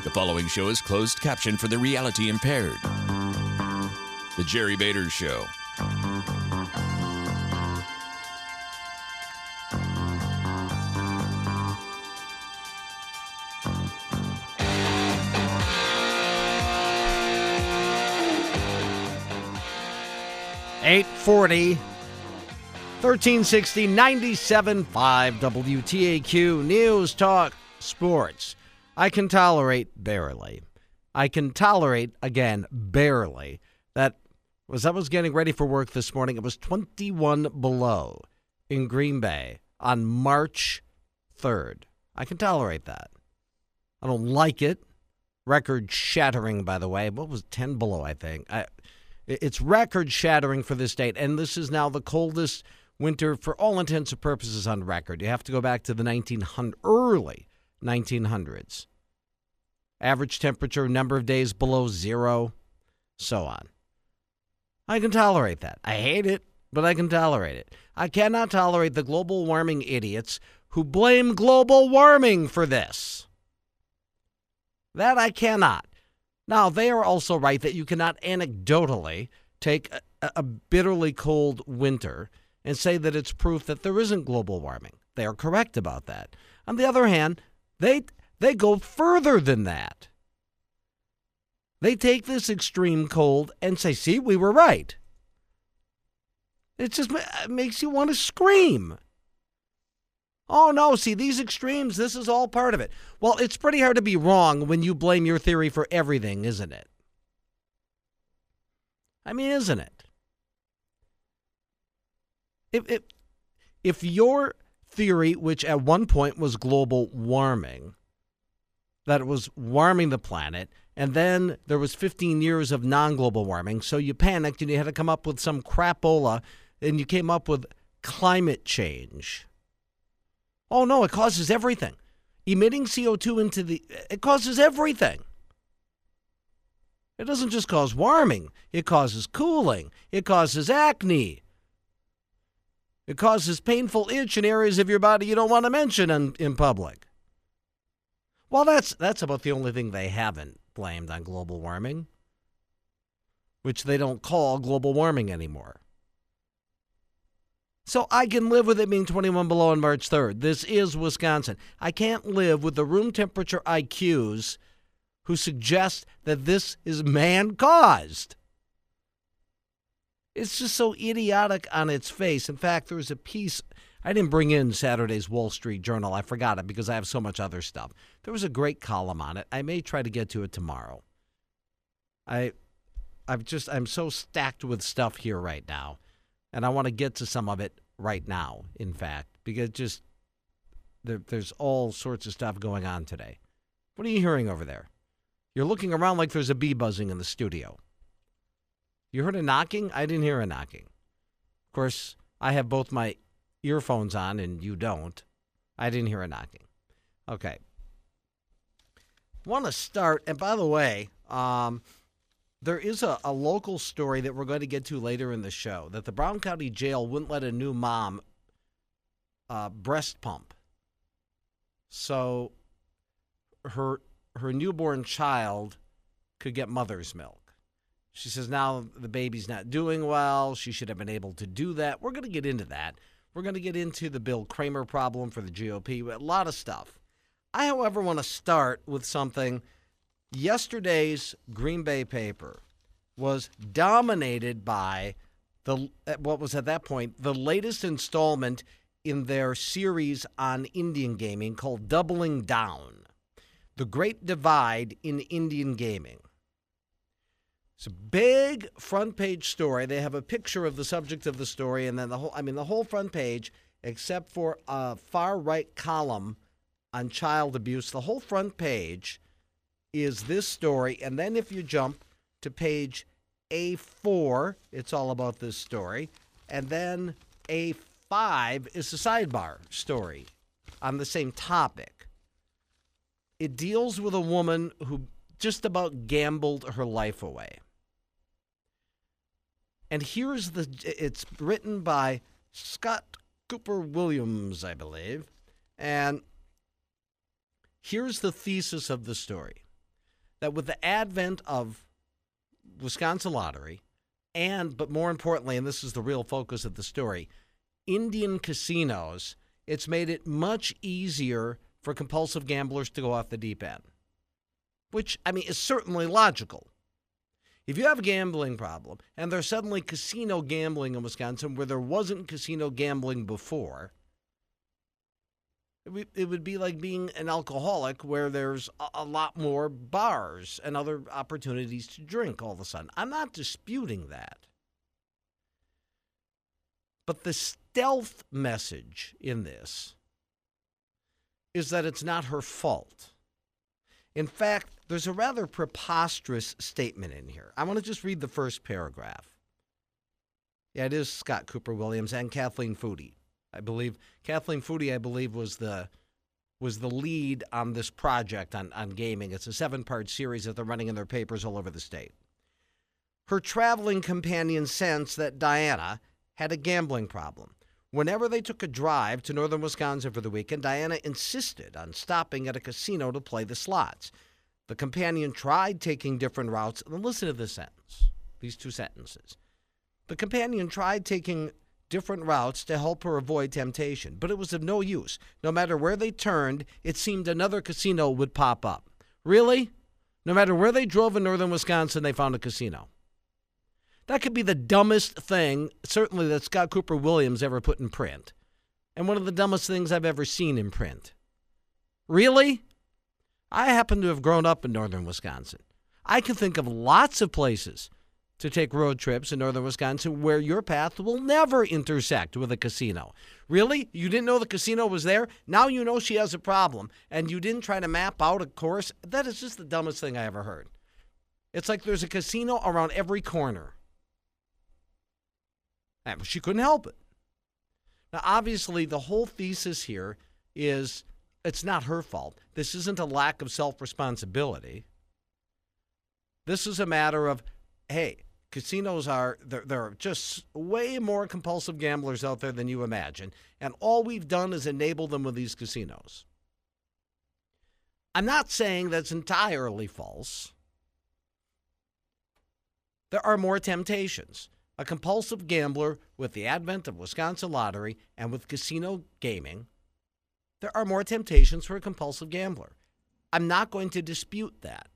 The following show is closed caption for the reality impaired. The Jerry Bader Show. .840 1360 97.5 WTAQ News Talk Sports. I can tolerate barely. I can tolerate, again, barely. That was I was getting ready for work this morning. It was 21 below in Green Bay on March 3rd. I can tolerate that. I don't like it. Record shattering, by the way. What was 10 below, I think? It's record-shattering for this date, and this is now the coldest winter for all intents and purposes on record. You have to go back to the early 1900s. Average temperature, number of days below zero, so on. I can tolerate that. I hate it, but I can tolerate it. I cannot tolerate the global warming idiots who blame global warming for this. That I cannot. Now, they are also right that you cannot anecdotally take a bitterly cold winter and say that it's proof that there isn't global warming. They are correct about that. On the other hand, they go further than that. They take this extreme cold and say, see, we were right. It just makes you want to scream. Oh, no, see, these extremes, this is all part of it. Well, it's pretty hard to be wrong when you blame your theory for everything, isn't it? I mean, isn't it? If your theory, which at one point was global warming, that it was warming the planet, and then there was 15 years of non-global warming, so you panicked and you had to come up with some crapola, and you came up with climate change. Oh, no, it causes everything. Emitting CO2 it causes everything. It doesn't just cause warming. It causes cooling. It causes acne. It causes painful itch in areas of your body you don't want to mention in public. Well, that's about the only thing they haven't blamed on global warming, which they don't call global warming anymore. So I can live with it being 21 below on March 3rd. This is Wisconsin. I can't live with the room temperature IQs who suggest that this is man-caused. It's just so idiotic on its face. In fact, there was a piece, I didn't bring in Saturday's Wall Street Journal. I forgot it because I have so much other stuff. There was a great column on it. I may try to get to it tomorrow. I'm so stacked with stuff here right now. And I want to get to some of it right now, in fact, because there's all sorts of stuff going on today. What are you hearing over there? You're looking around like there's a bee buzzing in the studio. You heard a knocking? I didn't hear a knocking. Of course, I have both my earphones on and you don't. I didn't hear a knocking. Okay. Want to start, and by the way, there is a local story that we're going to get to later in the show, that the Brown County Jail wouldn't let a new mom breast pump. So her newborn child could get mother's milk. She says now the baby's not doing well. She should have been able to do that. We're going to get into that. We're going to get into the Bill Kramer problem for the GOP, a lot of stuff. I, however, want to start with something. Yesterday's Green Bay paper was dominated by what was at that point the latest installment in their series on Indian gaming called Doubling Down, The Great Divide in Indian Gaming. It's a big front page story. They have a picture of the subject of the story, and then the whole front page, except for a far right column on child abuse, the whole front page is this story. And then if you jump to page A4, it's all about this story. And then A5 is the sidebar story on the same topic. It deals with a woman who just about gambled her life away. And it's written by Scott Cooper Williams, I believe. And here's the thesis of the story. that with the advent of Wisconsin Lottery but more importantly, and this is the real focus of the story, Indian casinos, it's made it much easier for compulsive gamblers to go off the deep end, which, is certainly logical. If you have a gambling problem and there's suddenly casino gambling in Wisconsin where there wasn't casino gambling before, it would be like being an alcoholic where there's a lot more bars and other opportunities to drink all of a sudden. I'm not disputing that. But the stealth message in this is that it's not her fault. In fact, there's a rather preposterous statement in here. I want to just read the first paragraph. Yeah, it is Scott Cooper Williams and Kathleen Foody. Kathleen Foody was the lead on this project on gaming. It's a 7-part series that they're running in their papers all over the state. Her traveling companion sensed that Diana had a gambling problem. Whenever they took a drive to northern Wisconsin for the weekend, Diana insisted on stopping at a casino to play the slots. The companion tried taking different routes. And listen to this sentence, these two sentences. The companion tried taking different routes to help her avoid temptation, but it was of no use. No matter where they turned, it seemed another casino would pop up. Really? No matter where they drove in northern Wisconsin, they found a casino. That could be the dumbest thing, certainly, that Scott Cooper Williams ever put in print, and one of the dumbest things I've ever seen in print. Really? I happen to have grown up in northern Wisconsin. I can think of lots of places to take road trips in northern Wisconsin where your path will never intersect with a casino. Really? You didn't know the casino was there? Now you know she has a problem, and you didn't try to map out a course? That is just the dumbest thing I ever heard. It's like there's a casino around every corner. And she couldn't help it. Now, obviously, the whole thesis here is it's not her fault. This isn't a lack of self-responsibility. This is a matter of, hey, casinos there are just way more compulsive gamblers out there than you imagine, and all we've done is enable them with these casinos. I'm not saying that's entirely false. There are more temptations. A compulsive gambler, with the advent of Wisconsin Lottery and with casino gaming, there are more temptations for a compulsive gambler. I'm not going to dispute that.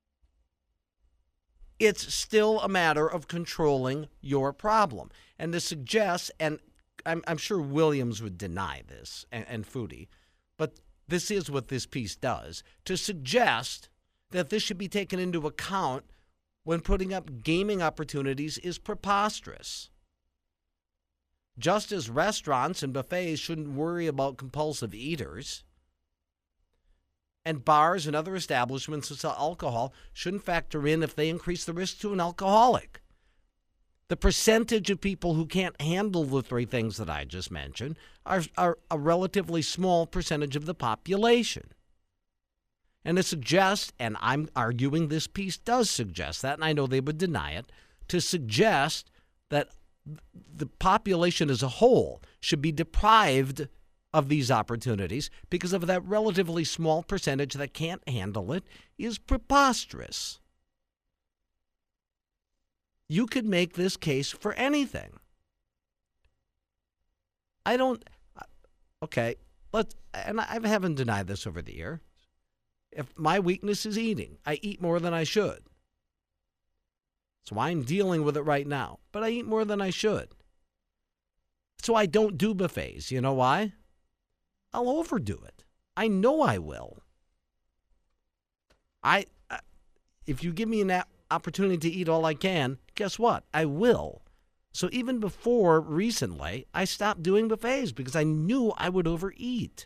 It's still a matter of controlling your problem. And to suggest, and I'm sure Williams would deny this, and Foody, but this is what this piece does, to suggest that this should be taken into account when putting up gaming opportunities is preposterous. Just as restaurants and buffets shouldn't worry about compulsive eaters, and bars and other establishments that sell alcohol shouldn't factor in if they increase the risk to an alcoholic. The percentage of people who can't handle the three things that I just mentioned are a relatively small percentage of the population. And to suggest, and I'm arguing this piece does suggest that, and I know they would deny it, to suggest that the population as a whole should be deprived of these opportunities because of that relatively small percentage that can't handle it is preposterous. You could make this case for anything. And I haven't denied this over the year. If my weakness is eating, I eat more than I should. So I'm dealing with it right now, but I eat more than I should. So I don't do buffets. You know why? I'll overdo it. I know I will. If you give me an opportunity to eat all I can, guess what? I will. So even before recently, I stopped doing buffets because I knew I would overeat.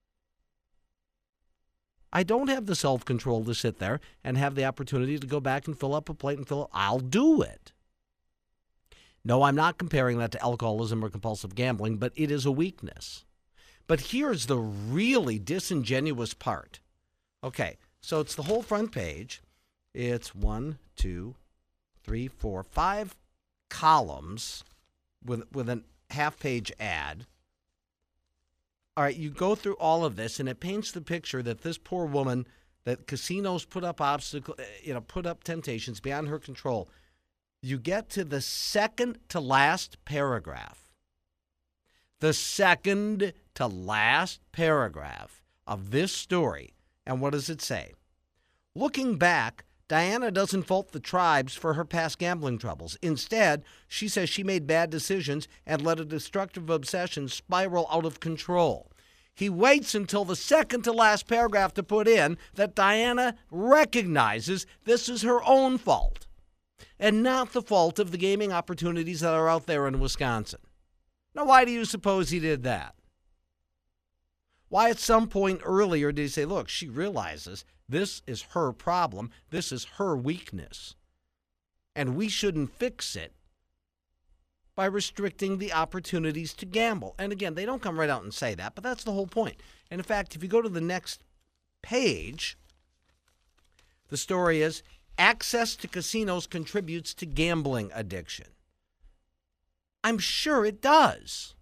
I don't have the self-control to sit there and have the opportunity to go back and fill up a plate and fill it. I'll do it. No, I'm not comparing that to alcoholism or compulsive gambling, but it is a weakness. But here's the really disingenuous part. Okay, so it's the whole front page. It's 1, 2, 3, 4, 5 columns with a half-page ad. All right, you go through all of this, and it paints the picture that this poor woman that casinos put up put up temptations beyond her control. You get to the second to last paragraph. The second to last paragraph of this story. And what does it say? Looking back, Diana doesn't fault the tribes for her past gambling troubles. Instead, she says she made bad decisions and let a destructive obsession spiral out of control. He waits until the second to last paragraph to put in that Diana recognizes this is her own fault and not the fault of the gaming opportunities that are out there in Wisconsin. Now, why do you suppose he did that? Why at some point earlier did he say, look, she realizes this is her problem, this is her weakness, and we shouldn't fix it by restricting the opportunities to gamble. And again, they don't come right out and say that, but that's the whole point. And in fact, if you go to the next page, the story is, access to casinos contributes to gambling addiction. I'm sure it does.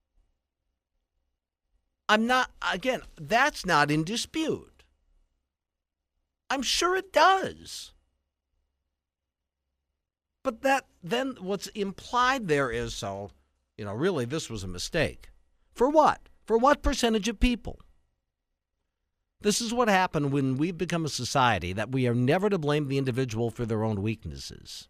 That's not in dispute. I'm sure it does. But then what's implied there is, really this was a mistake. For what? For what percentage of people? This is what happened when we've become a society that we are never to blame the individual for their own weaknesses.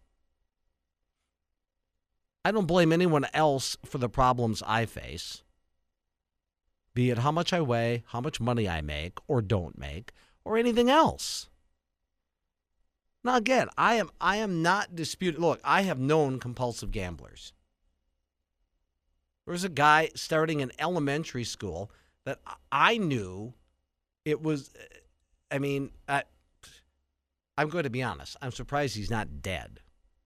I don't blame anyone else for the problems I face, be it how much I weigh, how much money I make or don't make, or anything else. Now, again, I am not disputing. Look, I have known compulsive gamblers. There was a guy starting in elementary school that I knew it was, I'm going to be honest. I'm surprised he's not dead.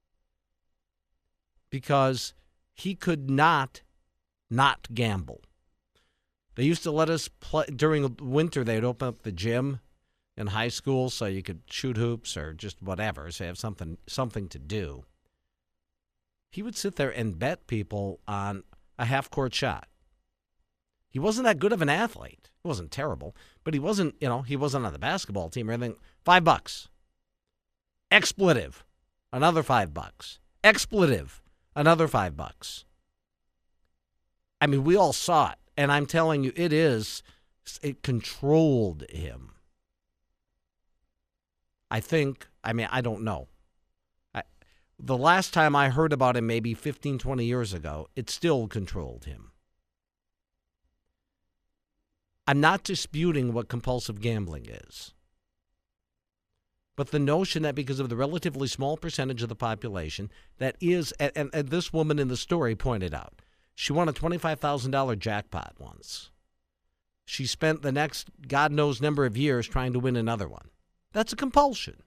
Because he could not gamble. They used to let us play during the winter. They'd open up the gym in high school so you could shoot hoops or just whatever, so you have something to do. He would sit there and bet people on a half-court shot. He wasn't that good of an athlete. He wasn't terrible, but he wasn't on the basketball team or anything. $5. Expletive. Another $5. Expletive. Another $5. We all saw it, and I'm telling you, it controlled him. I don't know. The last time I heard about him, maybe 15, 20 years ago, it still controlled him. I'm not disputing what compulsive gambling is. But the notion that because of the relatively small percentage of the population that is, and this woman in the story pointed out, she won a $25,000 jackpot once. She spent the next God knows number of years trying to win another one. That's a compulsion.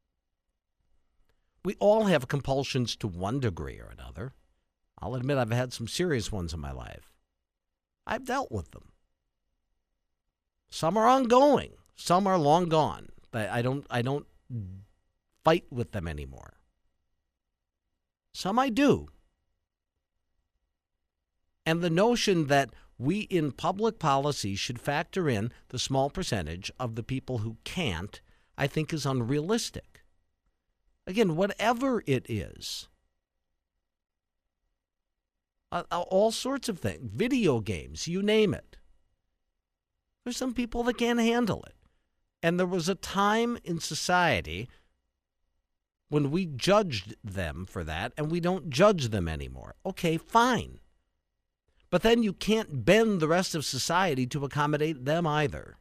We all have compulsions to one degree or another. I'll admit I've had some serious ones in my life. I've dealt with them. Some are ongoing. Some are long gone. I don't fight with them anymore. Some I do. And the notion that we in public policy should factor in the small percentage of the people who can't, I think is unrealistic. Again, whatever it is, all sorts of things, video games, you name it. There's some people that can't handle it. And there was a time in society when we judged them for that, and we don't judge them anymore. Okay, fine. But then you can't bend the rest of society to accommodate them either.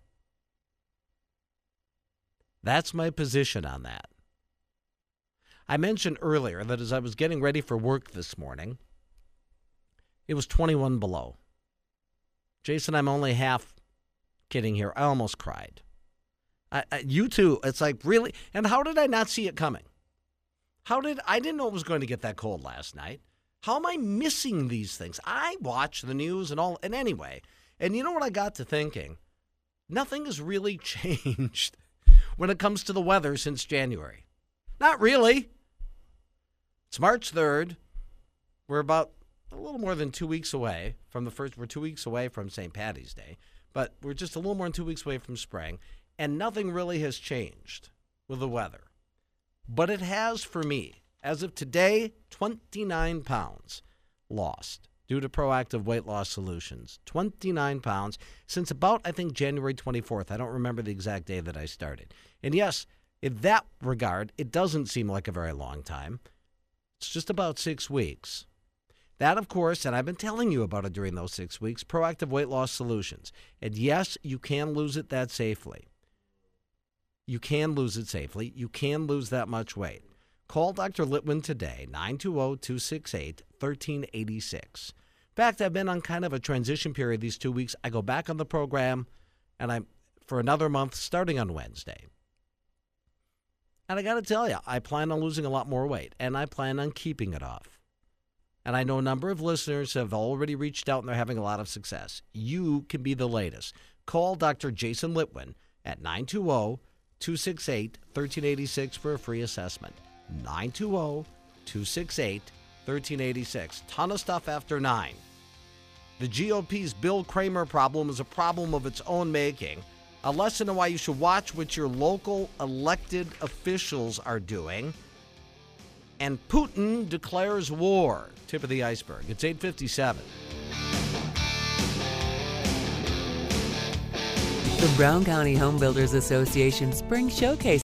That's my position on that. I mentioned earlier that as I was getting ready for work this morning, it was 21 below. Jason, I'm only half kidding here. I almost cried. You too. It's like, really? And how did I not see it coming? I didn't know it was going to get that cold last night. How am I missing these things? I watch the news and anyway. And you know what I got to thinking? Nothing has really changed when it comes to the weather since January. Not really. It's March 3rd. We're about a little more than 2 weeks away from the first. We're 2 weeks away from St. Paddy's Day, but we're just a little more than 2 weeks away from spring. And nothing really has changed with the weather. But it has for me. As of today, 29 pounds lost due to Proactive Weight Loss Solutions. 29 pounds since about, I think, January 24th. I don't remember the exact day that I started. And yes, in that regard, it doesn't seem like a very long time. It's just about 6 weeks. That, of course, and I've been telling you about it during those 6 weeks, Proactive Weight Loss Solutions. And yes, you can lose it that safely. You can lose it safely. You can lose that much weight. Call Dr. Litwin today, 920-268-1386. In fact, I've been on kind of a transition period these 2 weeks. I go back on the program, and I'm for another month starting on Wednesday. And I got to tell you, I plan on losing a lot more weight, and I plan on keeping it off. And I know a number of listeners have already reached out, and they're having a lot of success. You can be the latest. Call Dr. Jason Litwin at 920-268-1386 for a free assessment. 920-268-1386. Ton of stuff after 9. The GOP's Bill Kramer problem is a problem of its own making. A lesson on why you should watch what your local elected officials are doing. And Putin declares war. Tip of the iceberg. It's 8:57. The Brown County Home Builders Association Spring Showcase